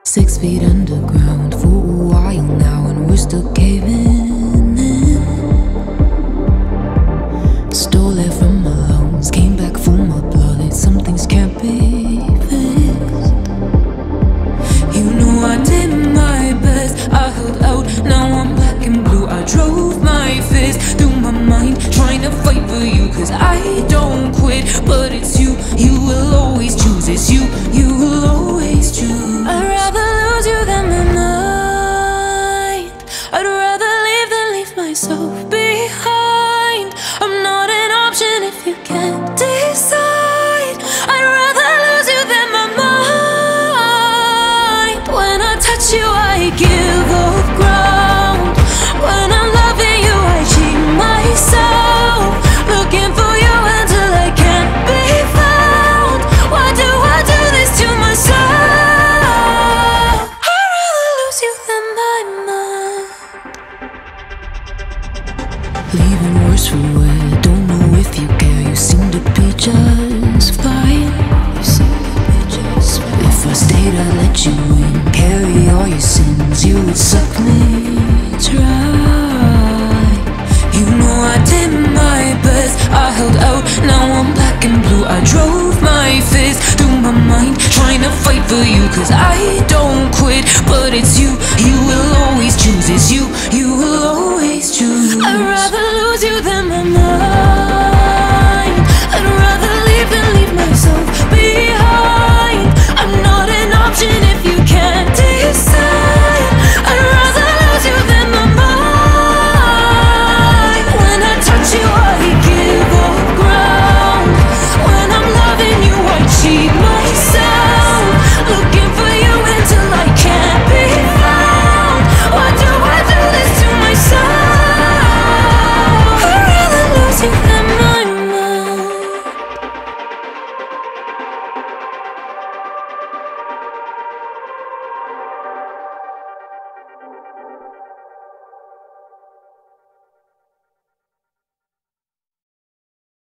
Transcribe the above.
6 feet underground for a while now, and we're still caving in. Stole it from my lungs, came back for my blood. Some things can't be fixed. You know I did my best, I held out, now I'm black and blue. I drove my fist through my mind, trying to fight for you, cause I don't quit. But it's you, you will always choose. It's you, you will always choose. I'd rather lose you than my mind. I'd rather leave than leave myself behind. I'm not an option if you can't decide. I'd rather lose you than my mind. When I touch you I give up ground. When I'm loving you I cheat myself, looking for you until I can't be found. Why do I do this to myself? I'd rather lose you than my mind. Leaving worse for wear, don't know if you care. You seem to be just fine. If I stayed I'd let you in, carry all your sins, you would suck me dry. You know I did my best, I held out, now I'm black and blue. I drove my fist through my mind, trying to fight for you, cause I don't quit. But it's you, you will always choose. It's you,